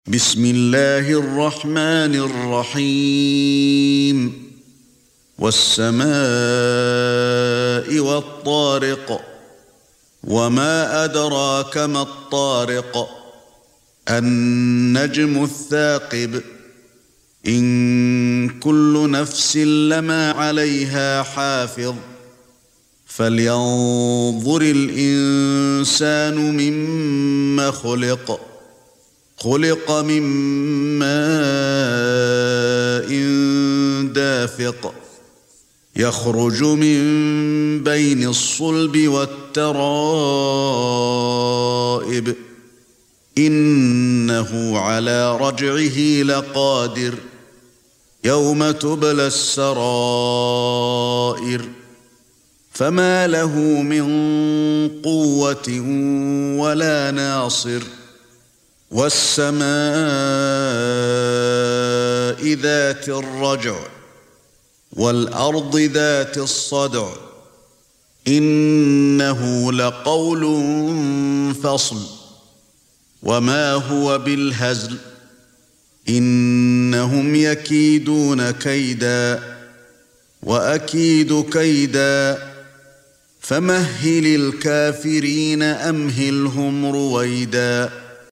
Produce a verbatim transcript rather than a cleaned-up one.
بسم الله الرحمن الرحيم والسماء والطارق وما أدراك ما الطارق النجم الثاقب إن كل نفس لما عليها حافظ فلينظر الإنسان مما خلق خلق من ماء دافق يخرج من بين الصلب والترائب إنه على رجعه لقادر يوم تبلى السرائر فما له من قوة ولا ناصر والسماء ذات الرجع والأرض ذات الصدع إنه لقول فصل وما هو بالهزل إنهم يكيدون كيدا وأكيد كيدا فمهل الكافرين أمهلهم رويدا